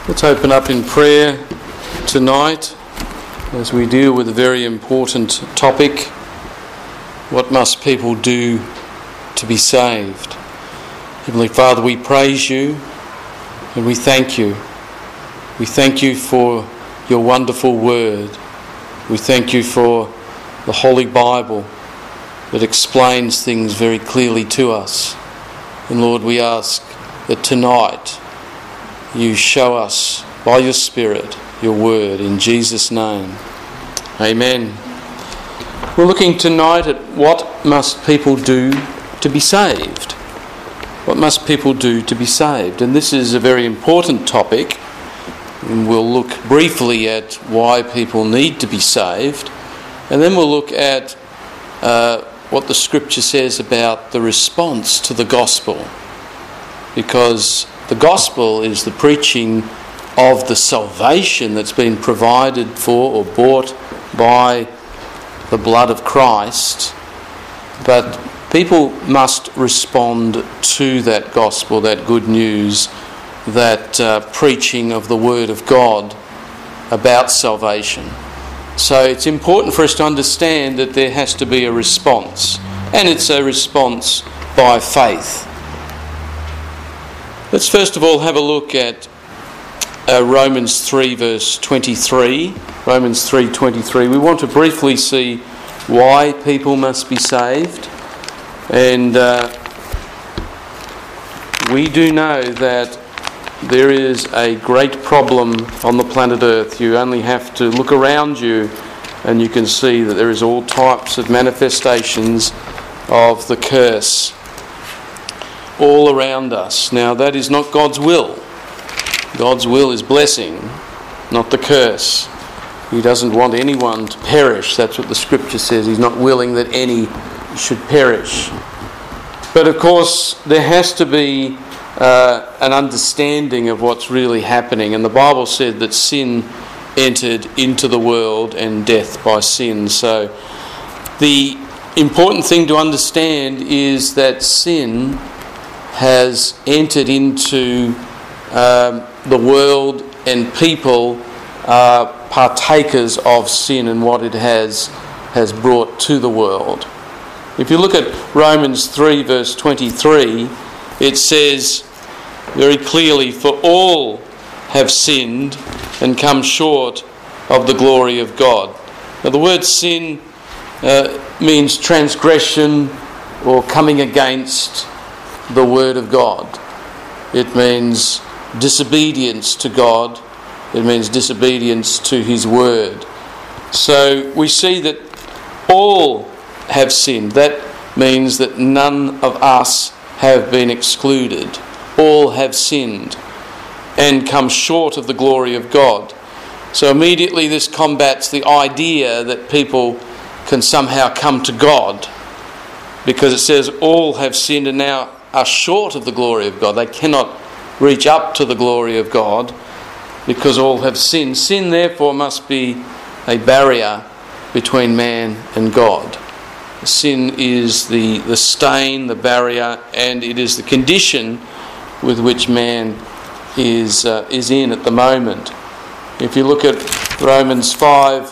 Let's open up in prayer tonight as we deal with a very important topic. What must people do to be saved? Heavenly Father, we praise you and we thank you. We thank you for your wonderful word. We thank you for the Holy Bible that explains things very clearly to us. And Lord, we ask that tonight you show us by your Spirit your word in Jesus' name. Amen. We're looking tonight at what must people do to be saved. What must people do to be saved? And this is a very important topic. And we'll look briefly at why people need to be saved. And then we'll look at what the Scripture says about the response to the gospel. Because the gospel is the preaching of the salvation that's been provided for or bought by the blood of Christ. But people must respond to that gospel, that good news, that preaching of the Word of God about salvation. So it's important for us to understand that there has to be a response, and it's a response by faith. Let's first of all have a look at Romans 3 verse 23. Romans 3:23. We want to briefly see why people must be saved. And we do know that there is a great problem on the planet Earth. You only have to look around you and you can see that there is all types of manifestations of the curse all around us. Now, that is not God's will. God's will is blessing, not the curse. He doesn't want anyone to perish. That's what the Scripture says. He's not willing that any should perish. But of course, there has to be an understanding of what's really happening. And the Bible said that sin entered into the world and death by sin. So the important thing to understand is that sin has entered into the world, and people are partakers of sin and what it has brought to the world. If you look at Romans 3 verse 23, it says very clearly, "For all have sinned and come short of the glory of God." Now the word sin means transgression or coming against the Word of God. It means disobedience to God. It means disobedience to His Word. So we see that all have sinned. That means that none of us have been excluded. All have sinned and come short of the glory of God. So immediately this combats the idea that people can somehow come to God, because it says all have sinned and now are short of the glory of God. They cannot reach up to the glory of God because all have sinned. Sin therefore must be a barrier between man and God. Sin is the stain, the barrier, and it is the condition with which man is in at the moment. If you look at Romans 5,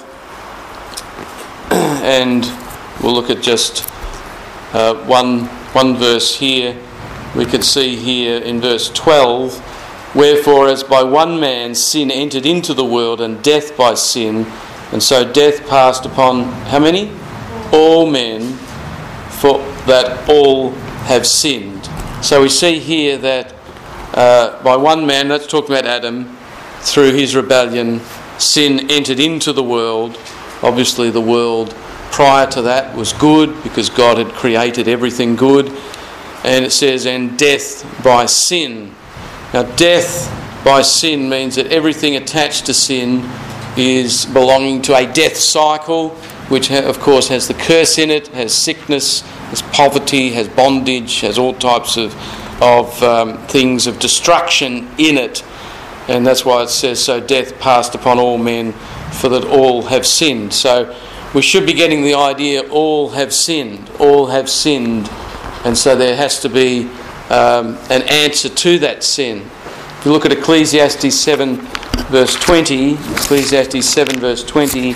and we'll look at just one verse here, we can see here in verse 12, "Wherefore as by one man sin entered into the world, and death by sin, and so death passed upon" how many? All men, for that all have sinned. So we see here that by one man, that's talking about Adam, through his rebellion, sin entered into the world. Obviously the world prior to that was good because God had created everything good. And it says, and death by sin. Now death by sin means that everything attached to sin is belonging to a death cycle, which of course has the curse in it, has sickness, has poverty, has bondage, has all types of things of destruction in it. And that's why it says, so death passed upon all men, for that all have sinned. So we should be getting the idea all have sinned. All have sinned. And so there has to be an answer to that sin. If you look at Ecclesiastes 7 verse 20, Ecclesiastes 7 verse 20,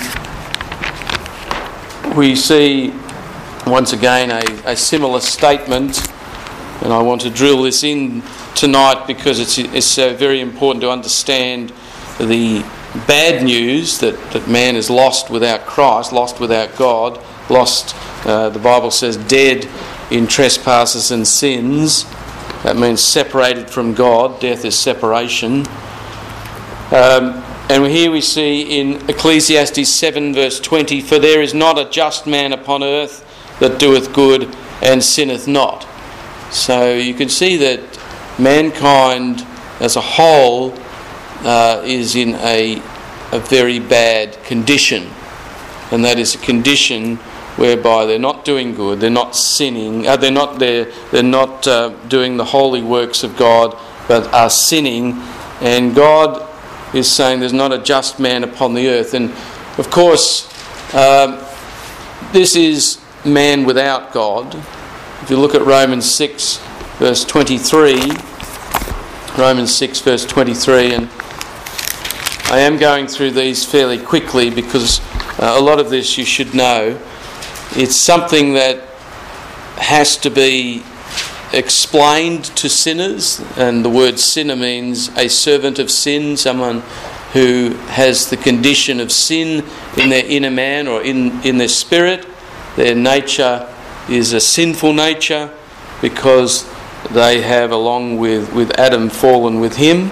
we see once again a similar statement, and I want to drill this in tonight because it's so very important to understand the bad news that man is lost without Christ, lost without God, lost, the Bible says, dead in trespasses and sins. That means separated from God. Death is separation. And here we see in Ecclesiastes 7 verse 20, "For there is not a just man upon earth that doeth good and sinneth not." So you can see that mankind as a whole is in a very bad condition, and that is a condition whereby they're not doing good, they're not sinning, they're not doing the holy works of God, but are sinning. And God is saying there's not a just man upon the earth. And of course, this is man without God. If you look at Romans 6 verse 23, Romans 6 verse 23, and I am going through these fairly quickly because a lot of this you should know. It's something that has to be explained to sinners, and the word sinner means a servant of sin, someone who has the condition of sin in their inner man or in their spirit. Their nature is a sinful nature because they have, along with Adam, fallen with him.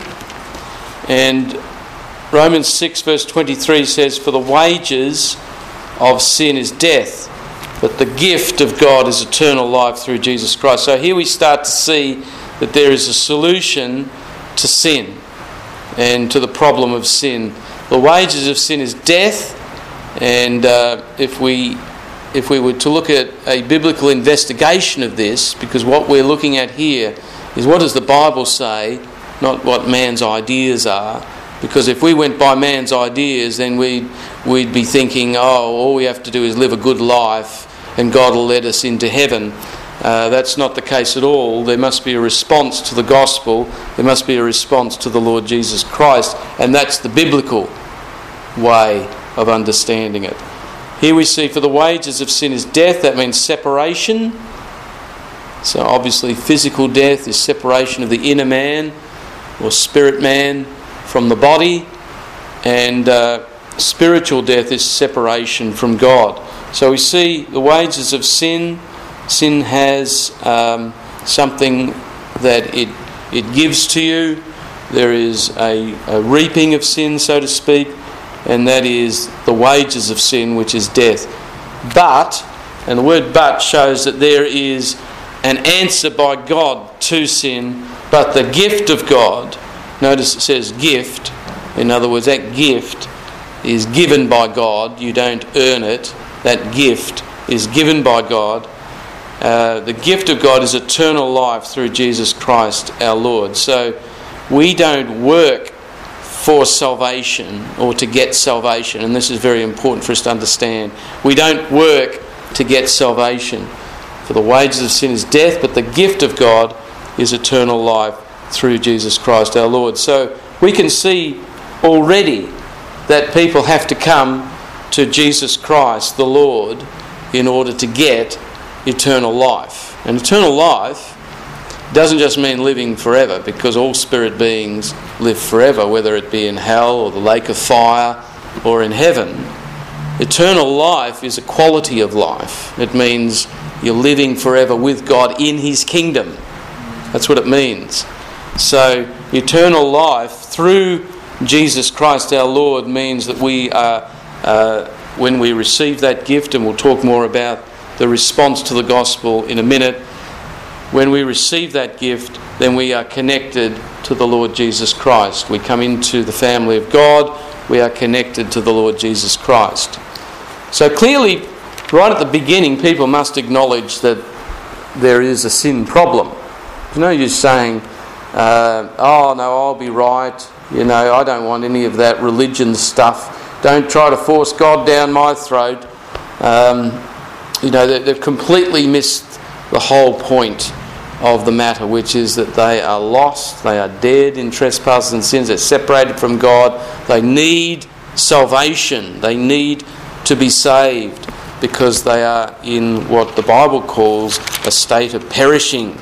And Romans 6 verse 23 says, "For the wages of sin is death, but the gift of God is eternal life through Jesus Christ." So here we start to see that there is a solution to sin and to the problem of sin. The wages of sin is death, and if we were to look at a biblical investigation of this, because what we're looking at here is what does the Bible say, not what man's ideas are. Because if we went by man's ideas, then we'd be thinking, all we have to do is live a good life and God will let us into heaven. That's not the case at all. There must be a response to the gospel. There must be a response to the Lord Jesus Christ, and that's the biblical way of understanding it. Here we see, for the wages of sin is death. That means separation. So obviously physical death is separation of the inner man or spirit man from the body, and spiritual death is separation from God. So we see the wages of sin. Sin has something that it gives to you. There is a reaping of sin, so to speak, and that is the wages of sin, which is death. But, and the word but shows that there is an answer by God to sin, but the gift of God, notice it says gift, in other words that gift is given by God, you don't earn it, that gift is given by God. The gift of God is eternal life through Jesus Christ our Lord. So we don't work for salvation or to get salvation, and this is very important for us to understand. We don't work to get salvation. For the wages of sin is death, but the gift of God is eternal life through Jesus Christ our Lord. So we can see already that people have to come to Jesus Christ the Lord in order to get eternal life. And eternal life doesn't just mean living forever, because all spirit beings live forever, whether it be in hell or the lake of fire or in heaven. Eternal life is a quality of life. It means you're living forever with God in His kingdom. That's what it means. So eternal life through Jesus Christ our Lord means that we are, when we receive that gift, and we'll talk more about the response to the gospel in a minute, when we receive that gift, then we are connected to the Lord Jesus Christ. We come into the family of God, we are connected to the Lord Jesus Christ. So clearly, right at the beginning, people must acknowledge that there is a sin problem. There's no use saying, oh no, I'll be right, I don't want any of that religion stuff. Don't try to force God down my throat. They've completely missed the whole point of the matter, which is that they are lost, they are dead in trespasses and sins, they're separated from God, they need salvation, they need to be saved because they are in what the Bible calls a state of perishing.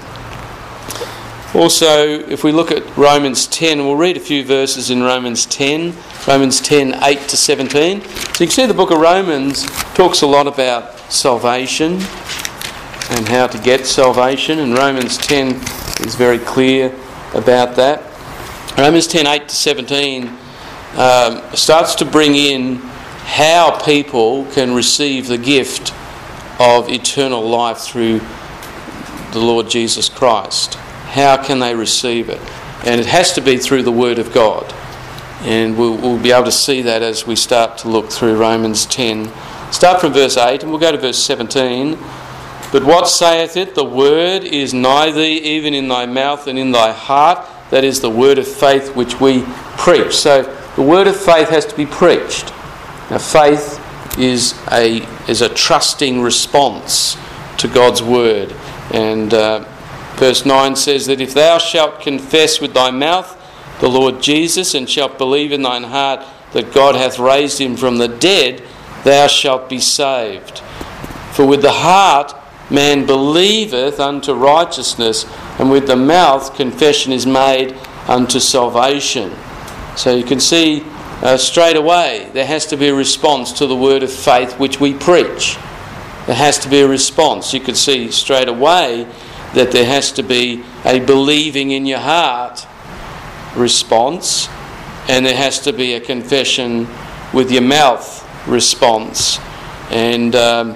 Also, if we look at Romans 10, we'll read a few verses in Romans 10, 8 to 17. So you can see the book of Romans talks a lot about salvation and how to get salvation, and Romans 10 is very clear about that. Romans 10, 8 to 17 starts to bring in how people can receive the gift of eternal life through the Lord Jesus Christ. How can they receive it? And it has to be through the Word of God. And we'll be able to see that as we start to look through Romans 10. Start from verse 8 and we'll go to verse 17. But what saith it? The word is nigh thee, even in thy mouth and in thy heart. That is the word of faith which we preach. So the word of faith has to be preached. Now faith is a trusting response to God's word. And verse 9 says that if thou shalt confess with thy mouth the Lord Jesus, and shalt believe in thine heart that God hath raised him from the dead, thou shalt be saved. For with the heart man believeth unto righteousness, and with the mouth confession is made unto salvation. So you can see straight away there has to be a response to the word of faith which we preach. There has to be a response. You can see straight away that there has to be a believing in your heart response, and there has to be a confession with your mouth response. And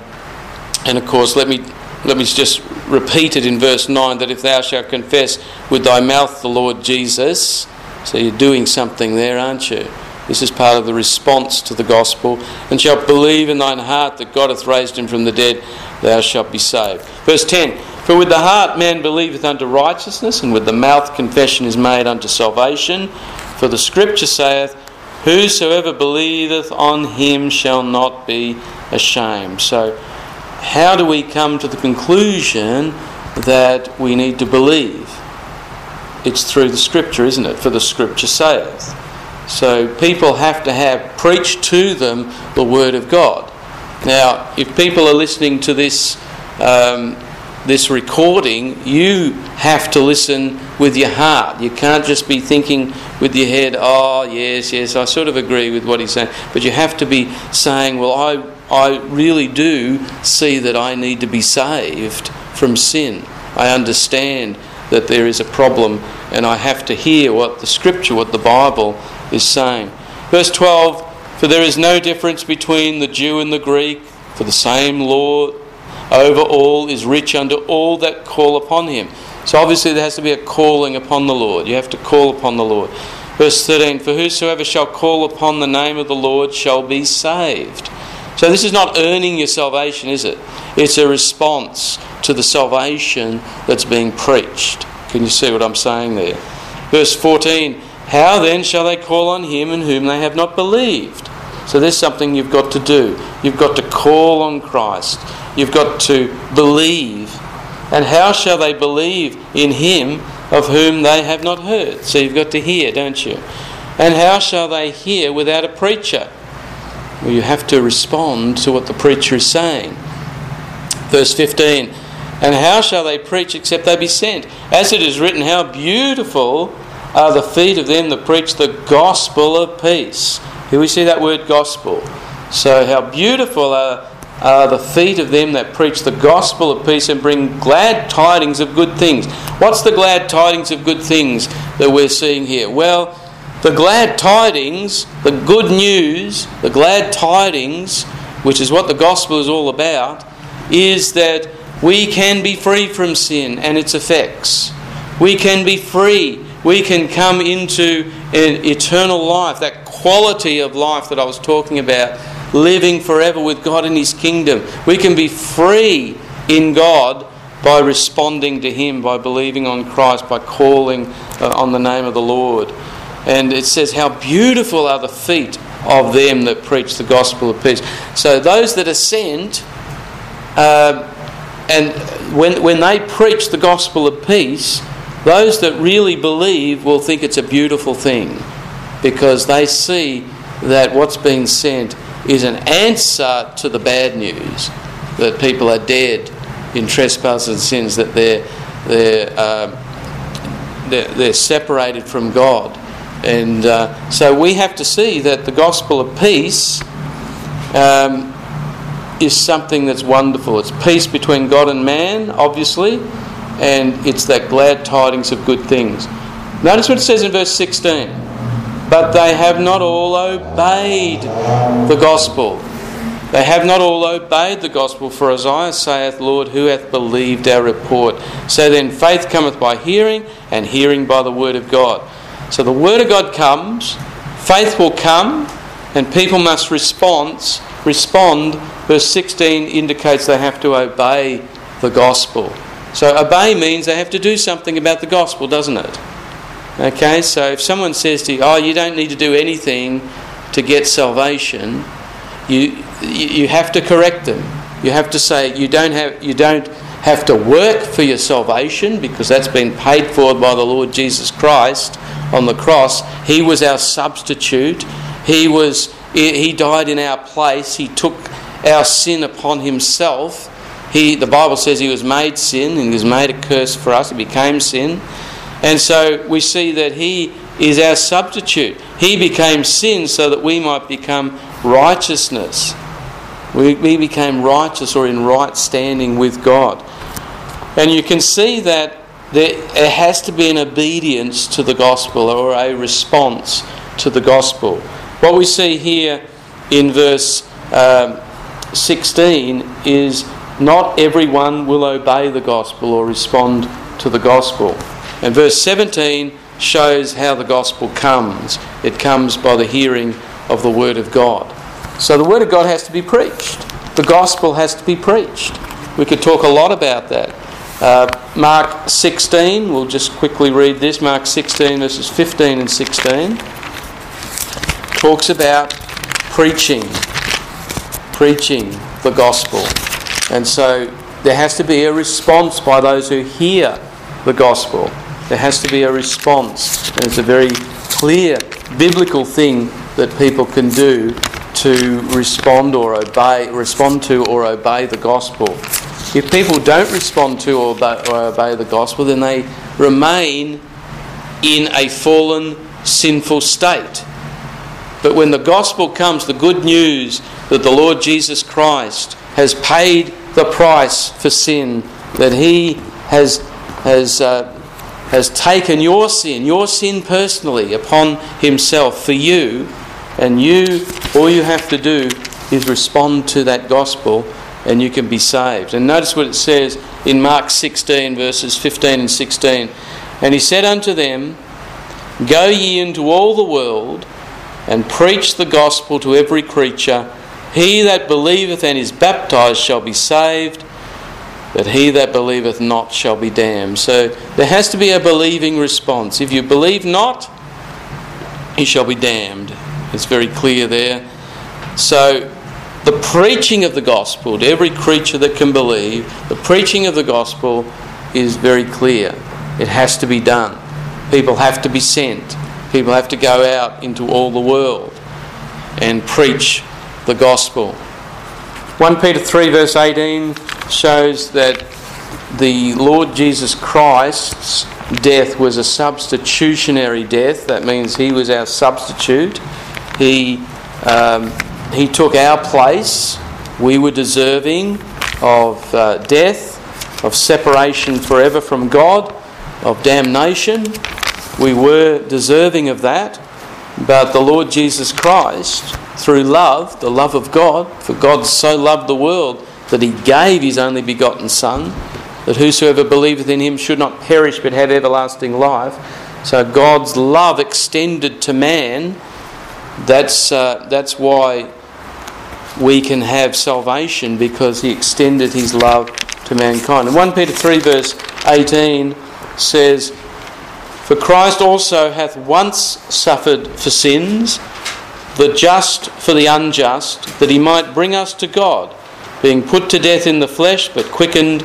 of course, let me just repeat it in verse 9, that if thou shalt confess with thy mouth the Lord Jesus, so you're doing something there, aren't you? This is part of the response to the gospel. And shalt believe in thine heart that God hath raised him from the dead, thou shalt be saved. Verse 10, for with the heart man believeth unto righteousness, and with the mouth confession is made unto salvation. For the scripture saith, whosoever believeth on him shall not be ashamed. So how do we come to the conclusion that we need to believe? It's through the scripture, isn't it? For the scripture saith. So people have to have preached to them the word of God. Now, if people are listening to this this recording, you have to listen with your heart. You can't just be thinking with your head, oh yes, I sort of agree with what he's saying. But you have to be saying, well, I really do see that I need to be saved from sin. I understand that there is a problem, and I have to hear what the scripture, what the Bible is saying. Verse 12, for there is no difference between the Jew and the Greek, for the same Lord over all is rich unto all that call upon him. So obviously there has to be a calling upon the Lord. You have to call upon the Lord. Verse 13, for whosoever shall call upon the name of the Lord shall be saved. So this is not earning your salvation, is it? It's a response to the salvation that's being preached. Can you see what I'm saying there? Verse 14, how then shall they call on him in whom they have not believed? So there's something you've got to do. You've got to call on Christ. You've got to believe. And how shall they believe in him of whom they have not heard? So you've got to hear, don't you? And how shall they hear without a preacher? Well, you have to respond to what the preacher is saying. Verse 15, and how shall they preach except they be sent? As it is written, how beautiful are the feet of them that preach the gospel of peace. Here we see that word gospel. So how beautiful are the feet of them that preach the gospel of peace and bring glad tidings of good things. What's the glad tidings of good things that we're seeing here? Well, the glad tidings, the good news, the glad tidings, which is what the gospel is all about, is that we can be free from sin and its effects. We can be free. We can come into an eternal life, that quality of life that I was talking about, living forever with God in his kingdom. We can be free in God by responding to him, by believing on Christ, by calling on the name of the Lord. And it says, how beautiful are the feet of them that preach the gospel of peace. So those that are sent, and when they preach the gospel of peace, those that really believe will think it's a beautiful thing, because they see that what's being sent is an answer to the bad news, that people are dead in trespasses and sins, that they're separated from God. And so we have to see that the gospel of peace is something that's wonderful. It's peace between God and man, obviously, and it's that glad tidings of good things. Notice what it says in verse 16. But they have not all obeyed the gospel. They have not all obeyed the gospel. For Isaiah saith, Lord, who hath believed our report? So then faith cometh by hearing, and hearing by the word of God. So the word of God comes, faith will come, and people must respond. Verse 16 indicates they have to obey the gospel. So obey means they have to do something about the gospel, doesn't it? Okay, so if someone says to you, oh, you don't need to do anything to get salvation, you have to correct them. You have to say you don't have to work for your salvation, because that's been paid for by the Lord Jesus Christ on the cross. He was our substitute. He died in our place. He took our sin upon himself. The Bible says he was made sin, and he was made a curse for us. He became sin. And so we see that he is our substitute. He became sin so that we might become righteousness. We became righteous, or in right standing with God. And you can see that there has to be an obedience to the gospel, or a response to the gospel. What we see here in verse 16 is not everyone will obey the gospel or respond to the gospel. And verse 17 shows how the gospel comes. It comes by the hearing of the word of God. So the word of God has to be preached. The gospel has to be preached. We could talk a lot about that. Mark 16, we'll just quickly read this. Mark 16 verses 15 and 16 talks about preaching the gospel. And so there has to be a response by those who hear the gospel. There has to be a response, and it's a very clear biblical thing that people can do to respond to or obey the gospel. If people don't respond to or obey the gospel, then they remain in a fallen, sinful state. But when the gospel comes, the good news that the Lord Jesus Christ has paid the price for sin, that he has taken your sin personally upon himself for you, and all you have to do is respond to that gospel, and you can be saved. And notice what it says in Mark 16 verses 15 and 16. And he said unto them, Go ye into all the world, and preach the gospel to every creature. He that believeth and is baptized shall be saved, but he that believeth not shall be damned. So there has to be a believing response. If you believe not, he shall be damned. It's very clear there. So the preaching of the gospel to every creature that can believe, the preaching of the gospel is very clear. It has to be done. People have to be sent. People have to go out into all the world and preach the gospel. 1 Peter 3 verse 18 shows that the Lord Jesus Christ's death was a substitutionary death. That means he was our substitute. He took our place. We were deserving of death, of separation forever from God, of damnation. We were deserving of that. But the Lord Jesus Christ, through love, the love of God, for God so loved the world that he gave his only begotten Son, that whosoever believeth in him should not perish but have everlasting life. So God's love extended to man. That's why we can have salvation, because he extended his love to mankind. And 1 Peter 3 verse 18 says, For Christ also hath once suffered for sins, the just for the unjust, that he might bring us to God, being put to death in the flesh, but quickened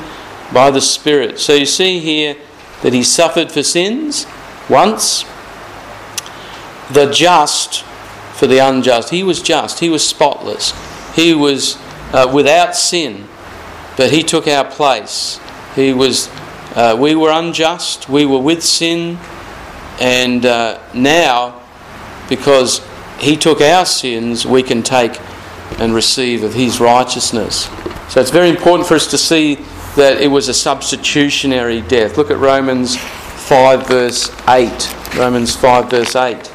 by the Spirit. So you see here that he suffered for sins once, the just for the unjust. He was just, he was spotless, he was without sin, but he took our place. We were unjust, we were with sin, and now, because he took our sins, we can take and receive of his righteousness. So it's very important for us to see that it was a substitutionary death. Look at Romans 5 verse 8. Romans 5 verse 8.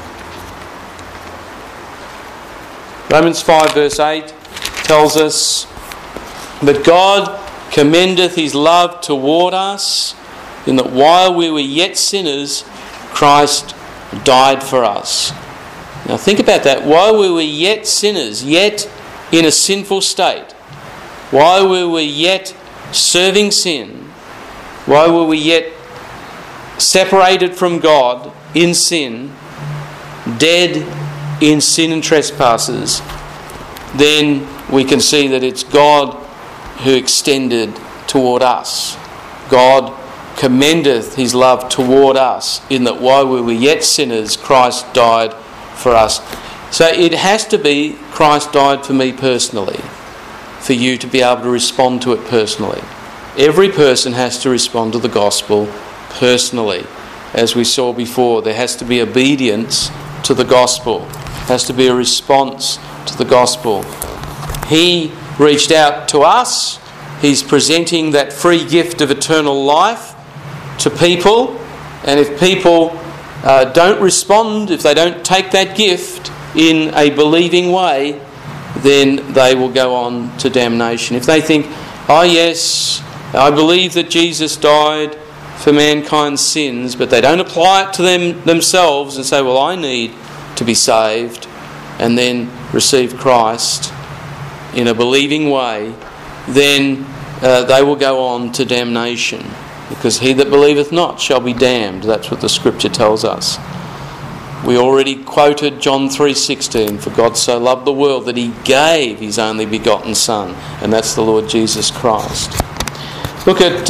Romans 5 verse 8 tells us, "But God commendeth his love toward us, in that while we were yet sinners, Christ died for us." Now think about that. While we were yet sinners, yet in a sinful state, while we were yet serving sin, while we were yet separated from God in sin, dead in sin and trespasses, then we can see that it's God who extended toward us. God commendeth his love toward us, in that while we were yet sinners, Christ died for us. So it has to be Christ died for me personally, for you to be able to respond to it personally. Every person has to respond to the gospel personally. As we saw before, there has to be obedience to the gospel. There has to be a response to the gospel. He reached out to us. He's presenting that free gift of eternal life to people. And if people don't respond, if they don't take that gift in a believing way, then they will go on to damnation. If they think, oh yes, I believe that Jesus died for mankind's sins, but they don't apply it to themselves and say, well, I need to be saved, and then receive Christ in a believing way, then they will go on to damnation. Because he that believeth not shall be damned. That's what the scripture tells us. We already quoted John 3:16, "For God so loved the world that he gave his only begotten Son," and that's the Lord Jesus Christ. Look at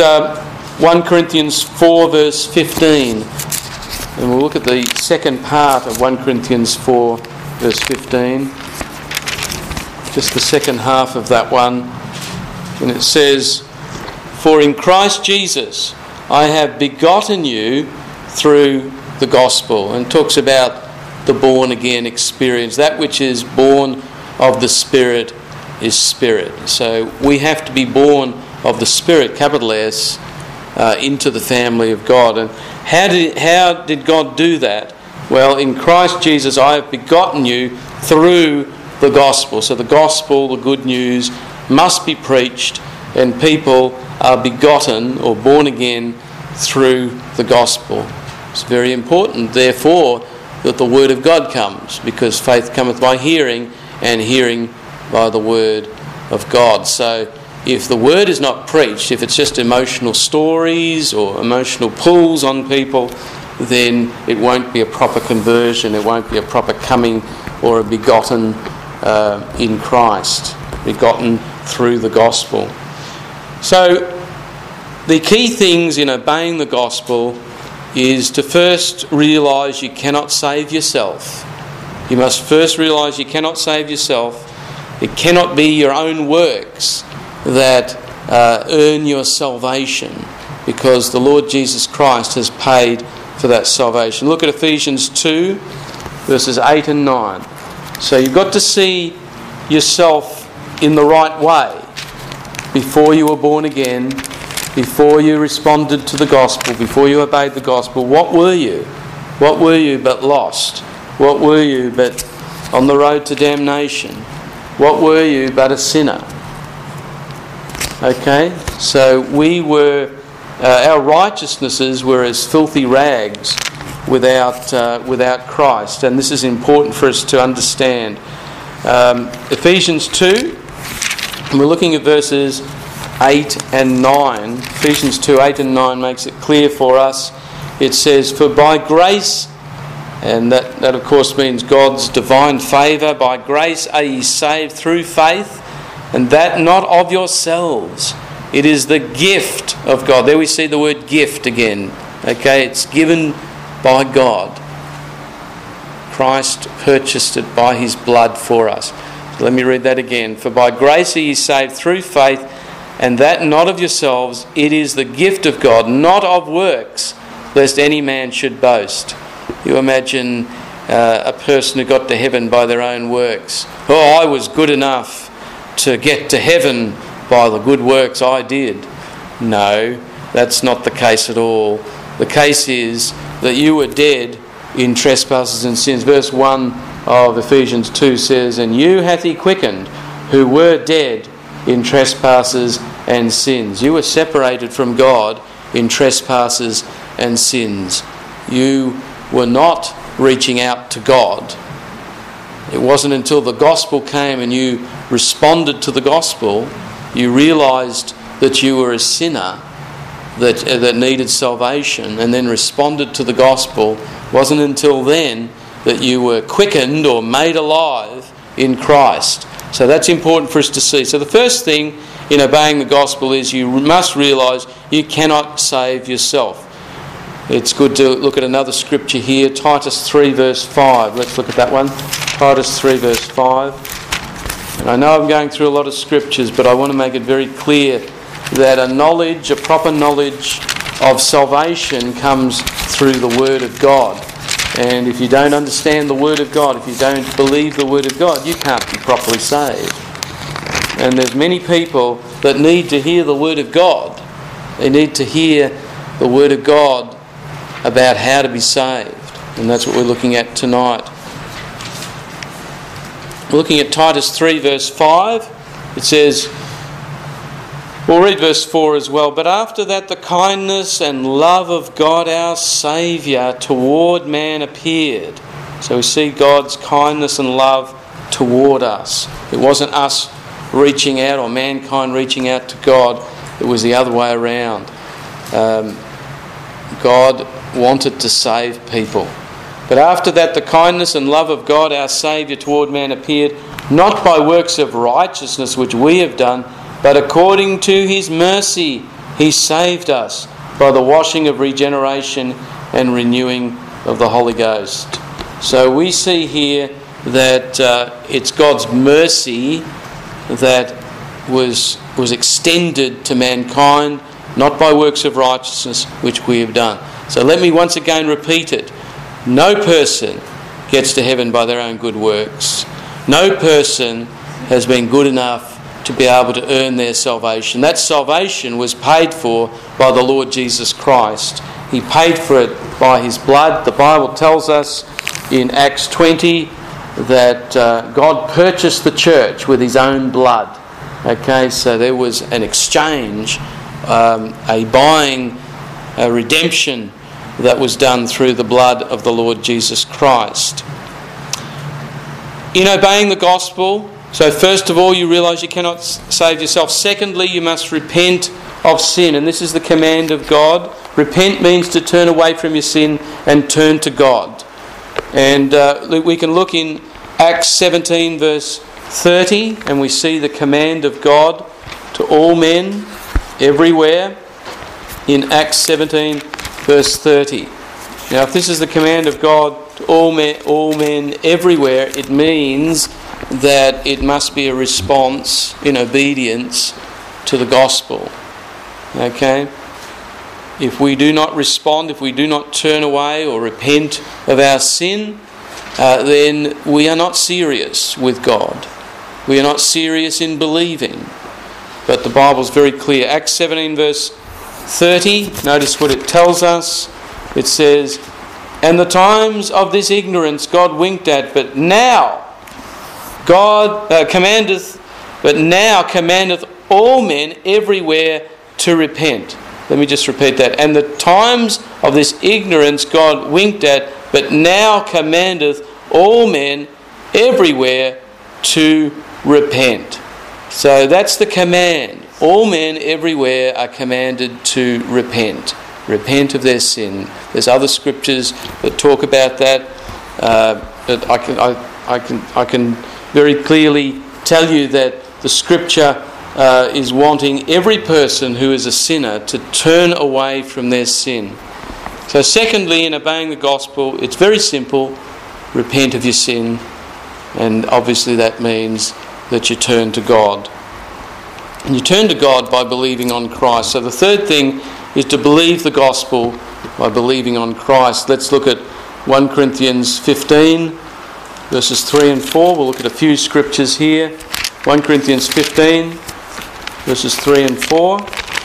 1 Corinthians 4 verse 15, and we'll look at the second part of 1 Corinthians 4 verse 15, just the second half of that one, and it says, "For in Christ Jesus I have begotten you through the gospel," and talks about the born again experience. That which is born of the Spirit is spirit. So we have to be born of the Spirit, capital S, into the family of God. And how did God do that? Well, in Christ Jesus I have begotten you through the gospel. So the gospel, the good news, must be preached, and people are begotten or born again through the gospel. It's very important, therefore, that the word of God comes, because faith cometh by hearing, and hearing by the word of God. So if the word is not preached, if it's just emotional stories or emotional pulls on people, then it won't be a proper conversion, it won't be a proper coming or a begotten in Christ, begotten through the gospel. So the key things in obeying the gospel is to first realise you cannot save yourself. You must first realise you cannot save yourself. It cannot be your own works that earn your salvation, because the Lord Jesus Christ has paid for that salvation. Look at Ephesians 2 verses 8 and 9. So you've got to see yourself in the right way before you were born again, before you responded to the gospel, before you obeyed the gospel. What were you? What were you but lost? What were you but on the road to damnation? What were you but a sinner? Okay, so we were, our righteousnesses were as filthy rags without Christ, and this is important for us to understand. Ephesians 2, and we're looking at verses 8 and 9. Ephesians 2, 8 and 9 makes it clear for us. It says, "For by grace," and that of course means God's divine favour, "by grace are ye saved through faith, and that not of yourselves. It is the gift of God. There we see the word gift again. Okay, it's given by God. Christ purchased it by his blood for us. So let me read that again. For by grace are ye saved through faith, and that not of yourselves, it is the gift of God, not of works, lest any man should boast. You imagine a person who got to heaven by their own works. Oh, I was good enough to get to heaven by the good works I did. No, that's not the case at all. The case is that you were dead in trespasses and sins. Verse 1 of Ephesians 2 says, and you hath he quickened, who were dead in trespasses and sins. You were separated from God in trespasses and sins. You were not reaching out to God. It wasn't until the gospel came and you responded to the gospel, you realised that you were a sinner that needed salvation, and then responded to the gospel. It wasn't until then that you were quickened or made alive in Christ. So that's important for us to see. So the first thing in obeying the gospel is you must realise you cannot save yourself. It's good to look at another scripture here, Titus 3 verse 5. Let's look at that one. Titus 3 verse 5. And I know I'm going through a lot of scriptures, but I want to make it very clear that a proper knowledge of salvation comes through the Word of God. And if you don't understand the Word of God, if you don't believe the Word of God, you can't be properly saved. And there's many people that need to hear the Word of God. They need to hear the Word of God about how to be saved. And that's what we're looking at tonight. We're looking at Titus 3 verse 5. It says, we'll read verse 4 as well. But after that the kindness and love of God our Saviour toward man appeared. So we see God's kindness and love toward us. It wasn't us reaching out or mankind reaching out to God. It was the other way around. God wanted to save people. But after that the kindness and love of God our Saviour toward man appeared, not by works of righteousness which we have done, but according to his mercy he saved us by the washing of regeneration and renewing of the Holy Ghost. So we see here that it's God's mercy that was extended to mankind, not by works of righteousness which we have done. So let me once again repeat it. No person gets to heaven by their own good works. No person has been good enough to be able to earn their salvation. That salvation was paid for by the Lord Jesus Christ. He paid for it by his blood. The Bible tells us in Acts 20 that God purchased the church with his own blood. Okay, so there was an exchange, a buying, a redemption that was done through the blood of the Lord Jesus Christ. In obeying the gospel, so first of all you realise you cannot save yourself. Secondly, you must repent of sin, and this is the command of God. Repent means to turn away from your sin and turn to God. And we can look in Acts 17 verse 30 and we see the command of God to all men everywhere in Acts 17 verse 30. Now if this is the command of God to all men everywhere, it means that it must be a response in obedience to the gospel. Okay? If we do not respond, if we do not turn away or repent of our sin, then we are not serious with God. We are not serious in believing. But the Bible's very clear. Acts 17 verse 30, notice what it tells us. It says, and the times of this ignorance God winked at, but now commandeth all men everywhere to repent. Let me just repeat that. And the times of this ignorance God winked at, but now commandeth all men everywhere to repent. So that's the command. All men everywhere are commanded to repent. Repent of their sin. There's other scriptures that talk about that. But I can very clearly tell you that the scripture is wanting every person who is a sinner to turn away from their sin. So secondly, in obeying the gospel, it's very simple. Repent of your sin. And obviously that means that you turn to God. And you turn to God by believing on Christ. So the third thing is to believe the gospel by believing on Christ. Let's look at 1 Corinthians 15, verses 3 and 4. We'll look at a few scriptures here. 1 Corinthians 15, verses 3 and 4.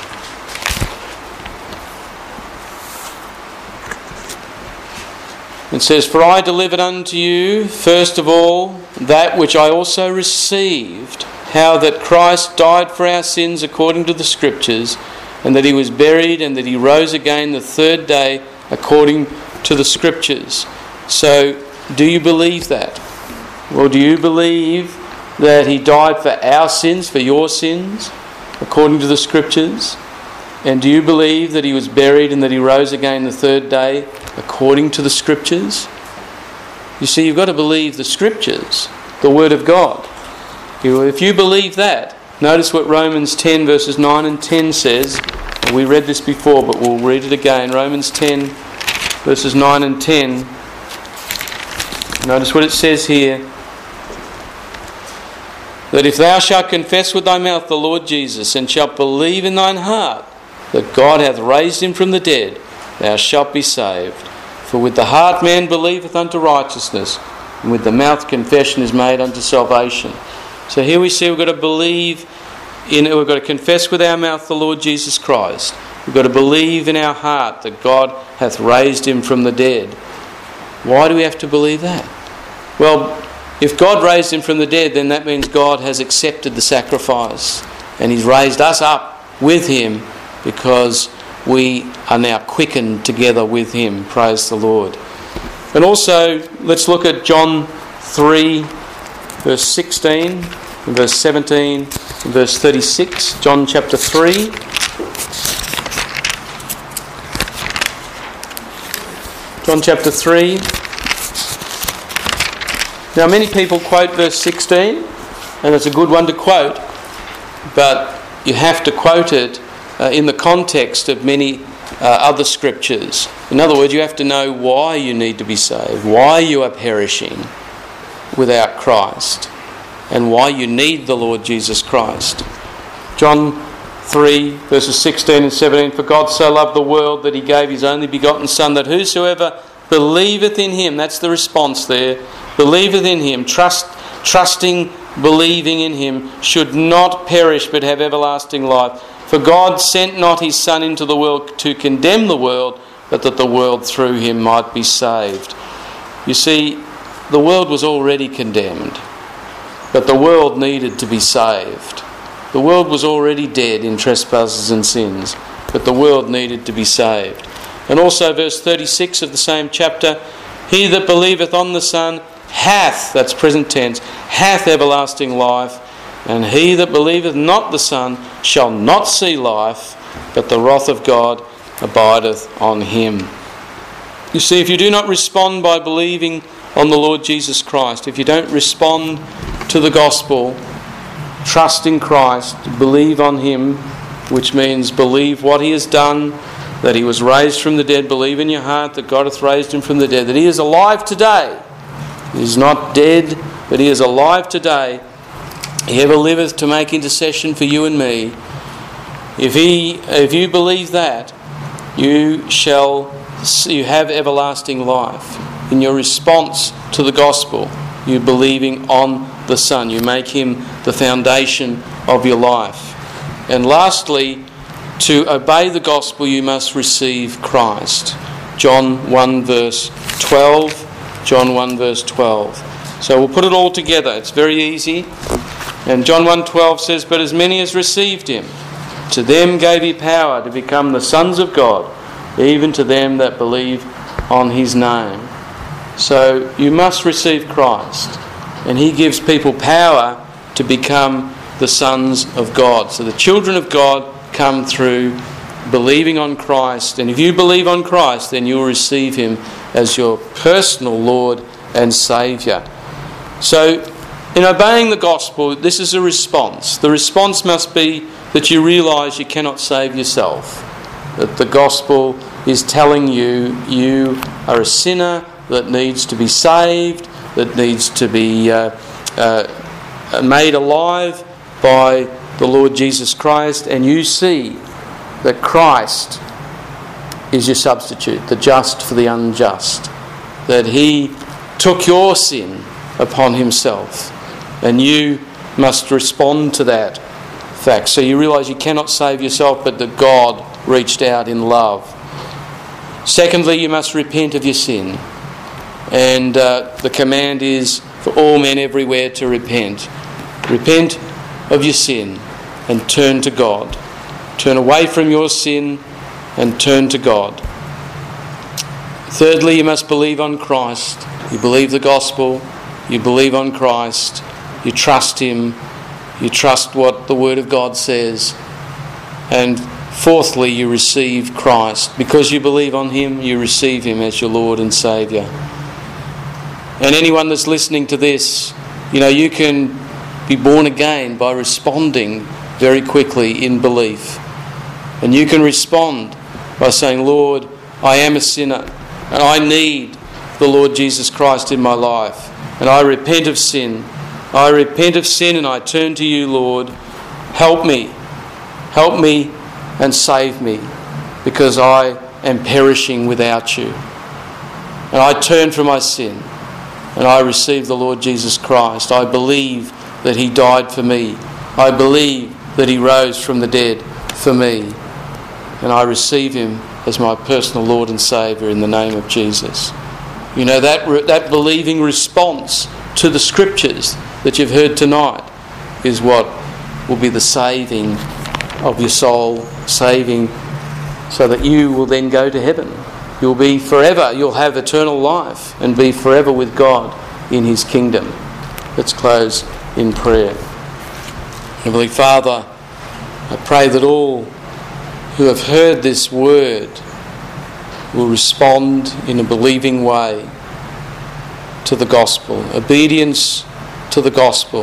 It says, "For I delivered unto you, first of all, that which I also received, how that Christ died for our sins according to the Scriptures, and that he was buried, and that he rose again the third day according to the Scriptures." So, do you believe that? Well, do you believe that he died for our sins, for your sins, according to the Scriptures? And do you believe that he was buried and that he rose again the third day according to the Scriptures? You see, you've got to believe the Scriptures, the Word of God. If you believe that, notice what Romans 10 verses 9 and 10 says. We read this before, but we'll read it again. Romans 10 verses 9 and 10. Notice what it says here. "That if thou shalt confess with thy mouth the Lord Jesus, and shalt believe in thine heart that God hath raised him from the dead, thou shalt be saved. For with the heart man believeth unto righteousness, and with the mouth confession is made unto salvation." So here we see we've got to believe we've got to confess with our mouth the Lord Jesus Christ. We've got to believe in our heart that God hath raised him from the dead. Why do we have to believe that? Well, if God raised him from the dead, then that means God has accepted the sacrifice, and he's raised us up with him because we are now quickened together with him. Praise the Lord. And also, let's look at John 3, verse 16, and verse 17, and verse 36. John chapter 3. John chapter 3. Now, many people quote verse 16, and it's a good one to quote, but you have to quote it in the context of many other scriptures. In other words, you have to know why you need to be saved, why you are perishing without Christ, and why you need the Lord Jesus Christ. John 3 verses 16 and 17, "For God so loved the world that he gave his only begotten Son, that whosoever believeth in him," that's the response there, "believeth in him," trusting, believing in him, "should not perish but have everlasting life. For God sent not his Son into the world to condemn the world, but that the world through him might be saved." You see, the world was already condemned, but the world needed to be saved. The world was already dead in trespasses and sins, but the world needed to be saved. And also verse 36 of the same chapter, "He that believeth on the Son hath," that's present tense, "hath everlasting life, and he that believeth not the Son shall not see life, but the wrath of God abideth on him." You see, if you do not respond by believing on the Lord Jesus Christ, if you don't respond to the gospel, trust in Christ, believe on him, which means believe what he has done, that he was raised from the dead, believe in your heart that God hath raised him from the dead, that he is alive today. He is not dead, but he is alive today. He ever liveth to make intercession for you and me. If you believe that, you have everlasting life. In your response to the gospel, you're believing on the Son. You make him the foundation of your life. And lastly, to obey the gospel, you must receive Christ. John 1 verse 12. John 1 verse 12. So we'll put it all together. It's very easy. And John 1:12 says, "But as many as received him, to them gave he power to become the sons of God, even to them that believe on his name." So you must receive Christ, and he gives people power to become the sons of God. So the children of God come through believing on Christ, and if you believe on Christ, then you'll receive him as your personal Lord and Saviour. So In obeying the gospel, this is a response. The response must be that you realise you cannot save yourself. That the gospel is telling you you are a sinner that needs to be saved, that needs to be made alive by the Lord Jesus Christ, and you see that Christ is your substitute, the just for the unjust, that He took your sin upon Himself, and you must respond to that fact. So you realise you cannot save yourself, but that God reached out in love. Secondly, you must repent of your sin. And the command is for all men everywhere to repent. Repent of your sin and turn to God. Turn away from your sin and turn to God. Thirdly, you must believe on Christ. You believe the gospel. You believe on Christ. You trust Him. You trust what the Word of God says. And fourthly, you receive Christ. Because you believe on Him, you receive Him as your Lord and Saviour. And anyone that's listening to this, you can be born again by responding very quickly in belief. And you can respond by saying, Lord, I am a sinner and I need the Lord Jesus Christ in my life. And I repent of sin. I repent of sin and I turn to you, Lord. Help me. Help me and save me, because I am perishing without you. And I turn from my sin and I receive the Lord Jesus Christ. I believe that He died for me. I believe that He rose from the dead for me. And I receive Him as my personal Lord and Saviour in the name of Jesus. That believing response to the Scriptures that you've heard tonight is what will be the saving of your soul, saving so that you will then go to heaven. You'll be forever, you'll have eternal life and be forever with God in His kingdom. Let's close in prayer. Heavenly Father, I pray that all who have heard this word will respond in a believing way to the gospel, obedience to the gospel.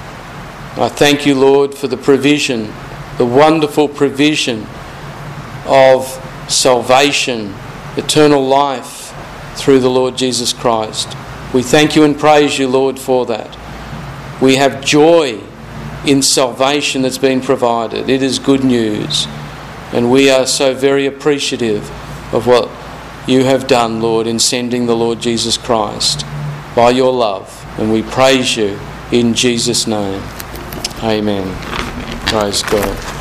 I thank you, Lord, for the provision, the wonderful provision of salvation, eternal life through the Lord Jesus Christ. We thank you and praise you, Lord, for that. We have joy in salvation that's been provided. It is good news. And we are so very appreciative of what you have done, Lord, in sending the Lord Jesus Christ by your love. And we praise you in Jesus' name. Amen. Praise God.